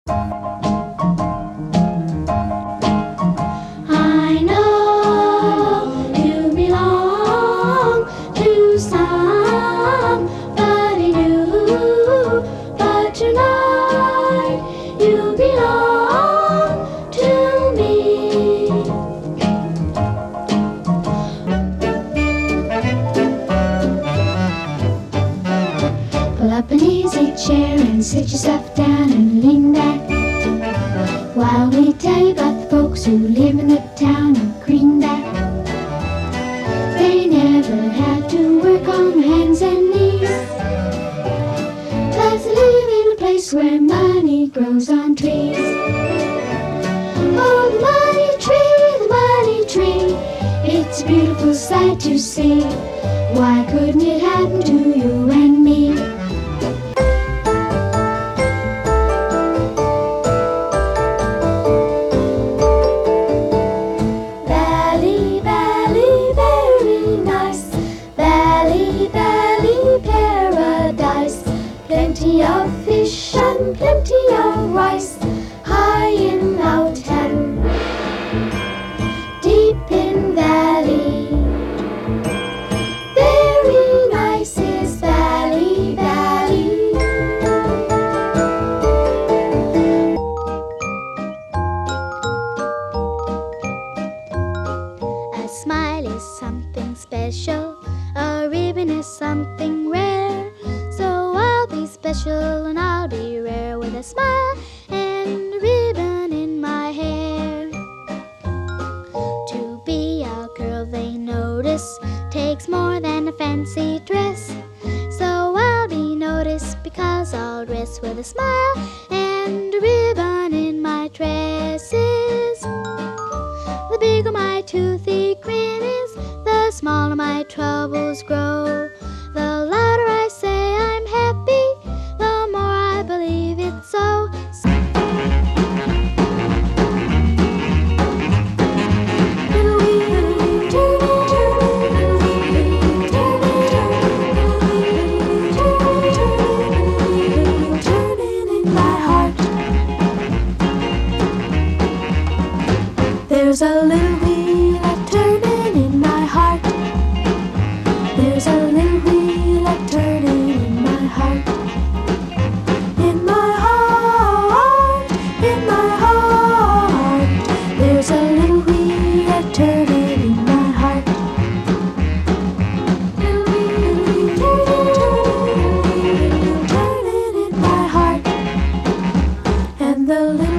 I know you belong to somebody new, but tonight you belong to me. Pull up an easy chair and sit yourself down and lean back while we tell you about the folks who live in the town of Greenback. They never had to work on hands and knees, 'cause they live in a place where money grows on trees. Oh, the money tree, it's a beautiful sight to see. Why couldn't it happen to you and me? Valley, valley, very nice. Valley, valley, paradise. Plenty of fish and plenty of rice. High in mountain, deep in valley. Very nice is Valley, Valley. A smile is something special. A ribbon is something rare. So I'll be special and I'll be rare with a smile and a ribbon in my hair. To be a girl they notice takes more than a fancy dress. So I'll be noticed because I'll dress with a smile and a ribbon in my tresses. The bigger my toothy grin is, the smaller my troubles grow. The louder I say I'm happy, the more I believe it's so. Little wheel, turning, turning, little wheel, turning, turning, turning in my heart. There's a little wheel a-turning in my heart. There's a little wheel a-turning in my heart. In my heart, in my heart. There's a little wheel a-turning in my heart. Little wheel turning, turning in my heart. And the little